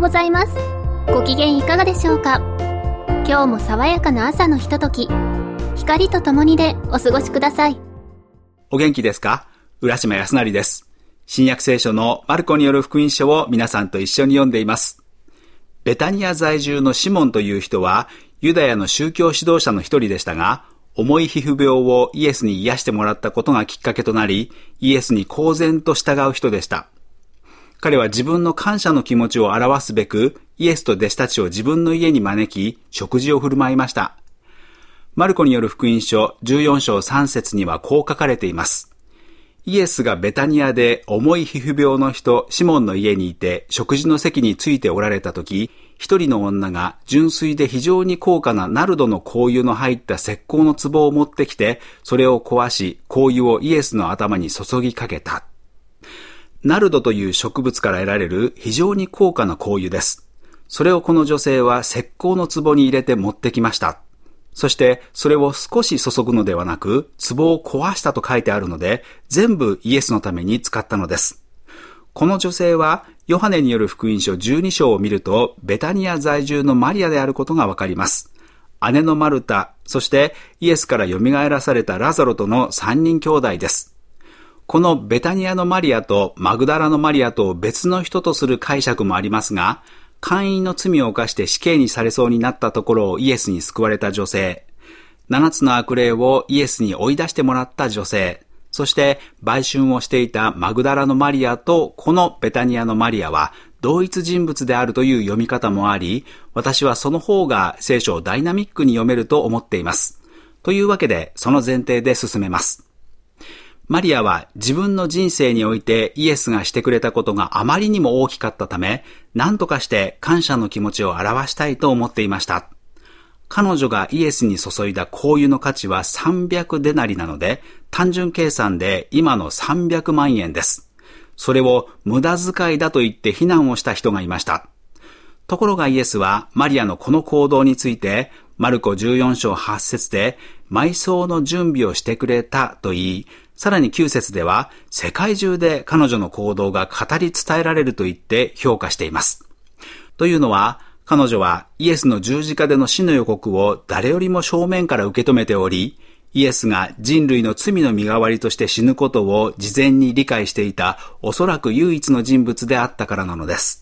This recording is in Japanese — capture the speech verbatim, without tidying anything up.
ございます。ご機嫌いかがでしょうか。今日も爽やかな朝のひととき、光とともにでお過ごしください。 お元気ですか？浦島康成です。新約聖書のマルコによる福音書を皆さんと一緒に読んでいます。ベタニア在住のシモンという人はユダヤの宗教指導者の一人でしたが、重い皮膚病をイエスに癒してもらったことがきっかけとなり、イエスに公然と従う人でした。彼は自分の感謝の気持ちを表すべく、イエスと弟子たちを自分の家に招き、食事を振る舞いました。マルコによる福音書じゅうよん章さん節にはこう書かれています。イエスがベタニアで重い皮膚病の人シモンの家にいて食事の席についておられたとき、一人の女が純粋で非常に高価なナルドの香油の入った石膏の壺を持ってきて、それを壊し、香油をイエスの頭に注ぎかけた。ナルドという植物から得られる非常に高価な香油です。それをこの女性は石膏の壺に入れて持ってきました。そしてそれを少し注ぐのではなく、壺を壊したと書いてあるので、全部イエスのために使ったのです。この女性はヨハネによる福音書じゅうに章を見ると、ベタニア在住のマリアであることがわかります。姉のマルタ、そしてイエスから蘇らされたラザロとのさんにん兄弟です。このベタニアのマリアとマグダラのマリアと別の人とする解釈もありますが、姦淫の罪を犯して死刑にされそうになったところをイエスに救われた女性、七つの悪霊をイエスに追い出してもらった女性、そして売春をしていたマグダラのマリアとこのベタニアのマリアは同一人物であるという読み方もあり、私はその方が聖書をダイナミックに読めると思っています。というわけでその前提で進めます。マリアは自分の人生においてイエスがしてくれたことがあまりにも大きかったため、何とかして感謝の気持ちを表したいと思っていました。彼女がイエスに注いだ香油の価値はさんびゃくデナリなので、単純計算で今のさんびゃくまんえんです。それを無駄遣いだと言って非難をした人がいました。ところがイエスはマリアのこの行動について、マルコじゅうよん章はち節で埋葬の準備をしてくれたと言い、さらにきゅう節では世界中で彼女の行動が語り伝えられると言って評価しています。というのは、彼女はイエスの十字架での死の予告を誰よりも正面から受け止めており、イエスが人類の罪の身代わりとして死ぬことを事前に理解していたおそらく唯一の人物であったからなのです。